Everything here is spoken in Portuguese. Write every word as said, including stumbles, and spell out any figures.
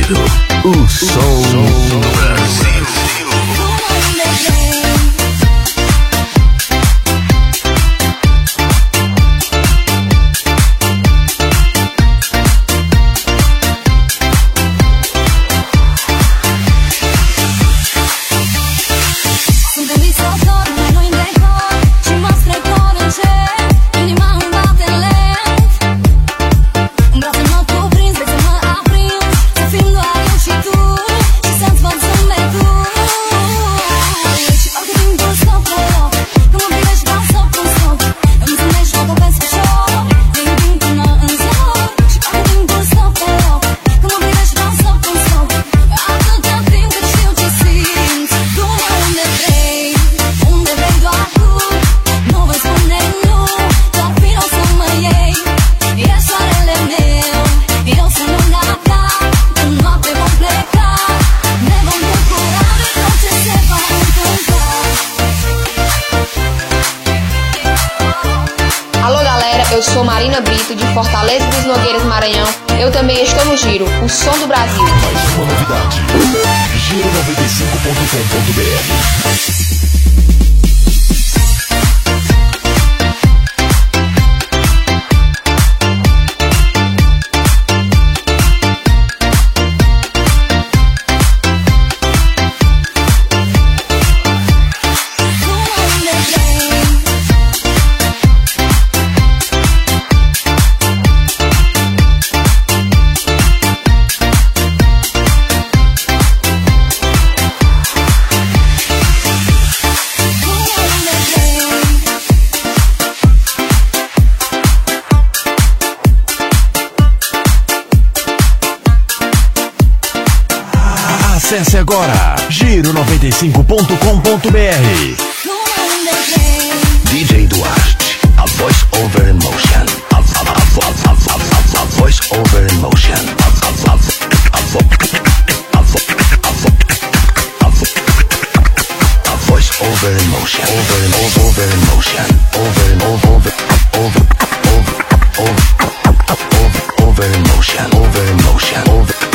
Giro, o som do Brasil. Eu sou Marina Brito, de Fortaleza dos Nogueiras, Maranhão. Eu também estou no Giro, o som do Brasil. Mais uma novidade. Giro noventa e cinco ponto com ponto b r. Acesse agora giro noventa e cinco ponto com ponto b r. D J Duarte, a voice over emotion. A, a, a, a, a, a, a voice over emotion. A, a, a, a, a, a voice over emotion. Over, over, over emotion. Over, over, over, over, over, over, over emotion. Over emotion. Over.